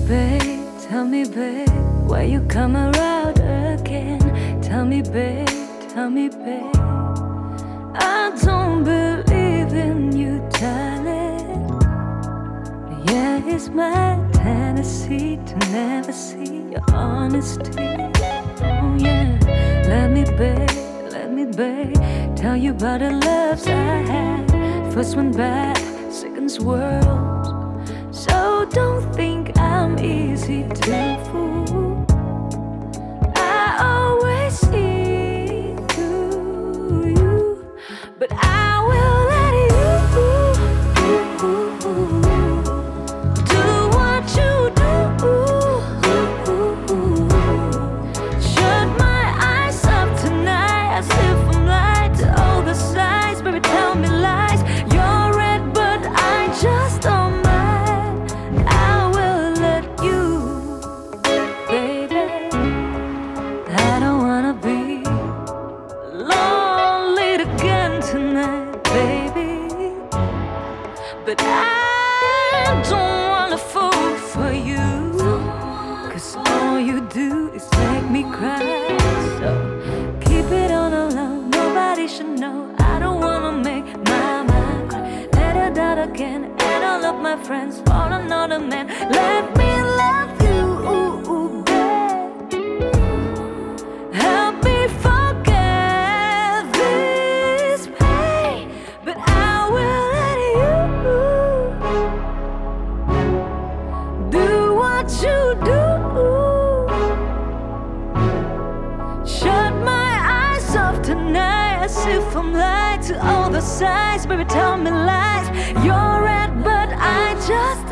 tell me, babe, why you come around again? Tell me, babe, I don't believe in you, darling. Yeah, it's my tendency to never see your honesty. Oh yeah, let me, babe, tell you about the loves I had. First one bad, second's world. So don't think I'm easy to fool. I always see through you, but I will let you do what you do. Shut my eyes up tonight as if I'm blind to all the sides. Baby, tell me lies. You're red, but I just don't mind. But I don't wanna fall for you, 'cause all you do is make me cry. So keep it on the low, nobody should know. I don't wanna make my mind cry. Let her doubt again, and all of my friends for another man. Let me love you, babe. Help me forget this pain, but I will let you you do. Shut my eyes off tonight as if I'm blind to all the sides. Baby, tell me lies. You're red, but I just